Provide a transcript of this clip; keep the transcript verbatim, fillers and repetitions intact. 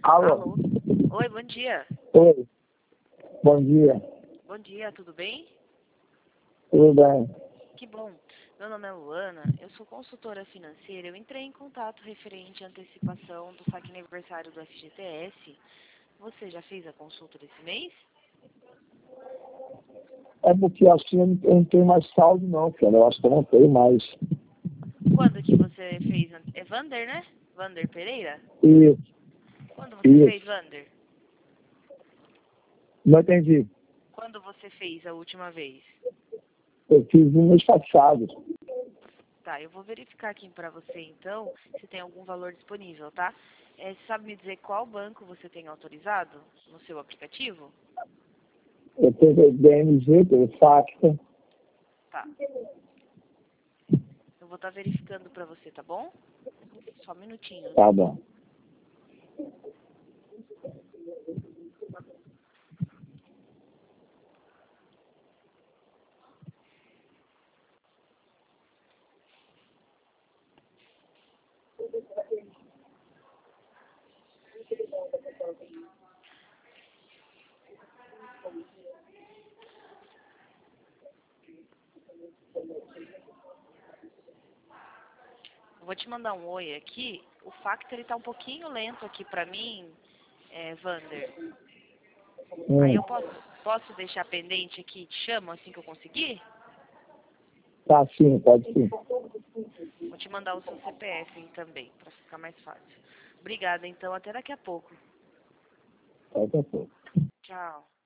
Alô? Alô? Oi, bom dia. Oi. Bom dia. Bom dia, tudo bem? Tudo bem? Que bom. Meu nome é Luana, eu sou consultora financeira. Eu entrei em contato referente à antecipação do saque aniversário do F G T S. Você já fez a consulta desse mês? É porque assim eu não eu não tenho mais saldo não, cara. Eu acho que eu não tenho mais. Quando que você fez? an- É Vander, né? Vander Pereira? Isso, Quando você fez, isso. Vander? Não entendi. Quando você fez a última vez? Eu fiz no mês passado. Tá, eu vou verificar aqui pra você então se tem algum valor disponível, tá? É, você sabe me dizer qual banco você tem autorizado no seu aplicativo? Eu tenho B M G, tenho Facta. Tá. Eu vou estar verificando pra você, tá bom? Só um minutinho. Tá bom. Eu vou te mandar um oi aqui. O Factor ele tá um pouquinho lento aqui pra mim, é, Vander. Aí Hum. eu posso, posso deixar pendente aqui e te chamo assim que eu conseguir? Tá sim, pode sim. Vou te mandar o seu C P F aí também, pra ficar mais fácil. Obrigada, então. Até daqui a pouco. Tá, tá bom. Tchau.